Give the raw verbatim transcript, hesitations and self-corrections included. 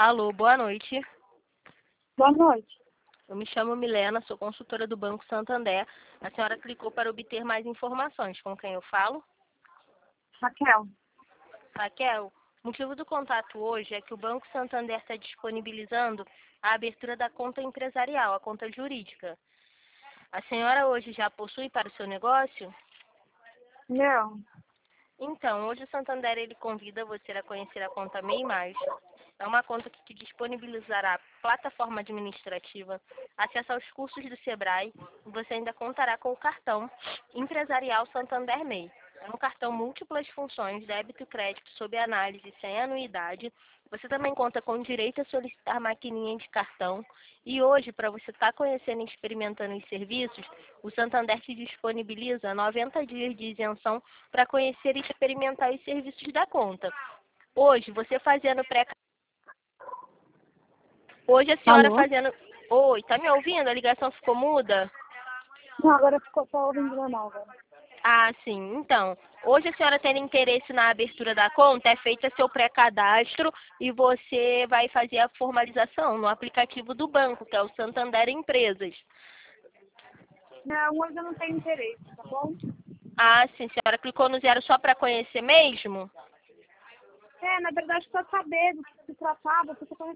Alô, boa noite. Boa noite. Eu me chamo Milena, sou consultora do Banco Santander. A senhora clicou para obter mais informações. Com quem eu falo? Raquel. Raquel, o motivo do contato hoje é que o Banco Santander está disponibilizando a abertura da conta empresarial, a conta jurídica. A senhora hoje já possui para o seu negócio? Não. Então, hoje o Santander ele convida você a conhecer a conta MEI Mais. É uma conta que te disponibilizará plataforma administrativa, acesso aos cursos do Sebrae e você ainda contará com o cartão empresarial Santander MEI. É um cartão múltiplas funções, débito e crédito sob análise sem anuidade. Você também conta com direito a solicitar maquininha de cartão. E hoje, para você estar conhecendo e experimentando os serviços, o Santander te disponibiliza noventa dias de isenção para conhecer e experimentar os serviços da conta. Hoje, você fazendo pré Hoje a senhora Alô? fazendo... Oi, tá me ouvindo? A ligação ficou muda? Não, agora ficou só ouvindo normal agora. Ah, sim. Então, hoje a senhora tendo interesse na abertura da conta, é feita seu pré-cadastro e você vai fazer a formalização no aplicativo do banco, que é o Santander Empresas. Não, hoje eu não tenho interesse, tá bom? Ah, sim. A senhora clicou no zero só para conhecer mesmo? É, na verdade, para saber do que se tratava, porque eu